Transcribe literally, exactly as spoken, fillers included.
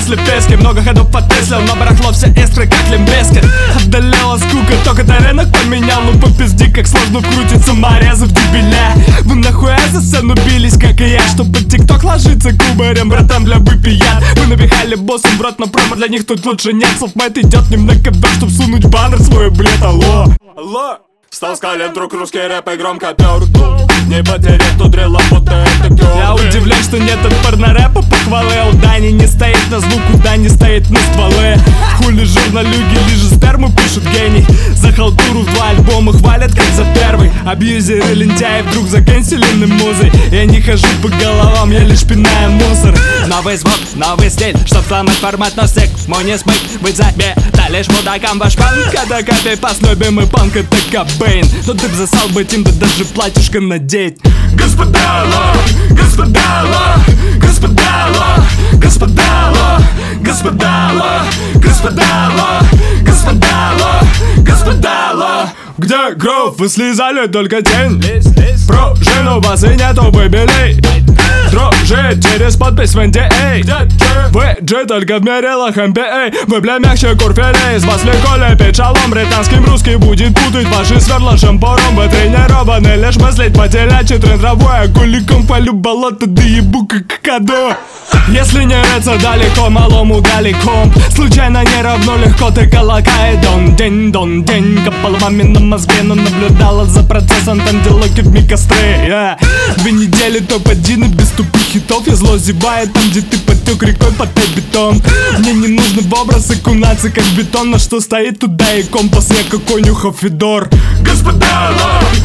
после пески. Много ходов по Тесле, но барахло все искры, как лимбискет. Одолела скука, только ты рынок поменял. Ну по пизде, как сложно вкрутиться, морезы в дебиля. Вы нахуя за сцену бились, как и я, чтоб под тикток ложиться кубарем, братан, для выпият. Вы напихали боссом в рот, но промо для них тут лучше нет. Софтмейт идет не на КБ, чтоб сунуть баннер свой, блядь, алло. Алло. Встал с колен, друг, русский рэп и громко пёр. Не потерять тут дрелла, будто это кёр. Я удивлен, что нет отпор на рэпа, похвалы. А у Дани не стоит на звук, у Дани стоит на стволы. Хули журналюги, лишь сперму пишут гений. За халтуру в два альбома хвалят, как за первый. Абьюзеры, лентяи вдруг заканчелены музой. Я не хожу по головам, я лишь пинаю мусор. Новый звук, новый стиль, чтоб сломать формат, но стик мой не смыть. Вы заметали лишь мудакам ваш панк. Когда копипаст, любимый панк, это Кобейн. Но ты б засал бы тим, да даже платьишко надеть. Господа, господа, господа, господа, господа, господа, господа, господа. Где гров? Вы слезали только тень. Пружину вас и нету выбелей. Дружит через подпись в эн ди эй. Вы джи только в мерилах эм пи эй. Вы бля мягче курфелей. Из вас легко лепить шалом. Британским русский будет путать ваши сверла шампуром. Вы тренированы лишь мыслить по-телячьи. Тренд травой, а куликом полю болото, да ебу как кадо. Если не рыться далеко, малому далеко. Случайно не равно легко ты колокай. Дон день, дон день. Копал маме на мозге, но наблюдала за процессом. Там где локи в микостры, yeah. Две недели топ-один и без тупых хитов. Я зло зеваю там, где ты потек рекой под бетон. Мне не нужно в образ окунаться, как бетон. На что стоит туда и компас, я как конюха Федор. Господа,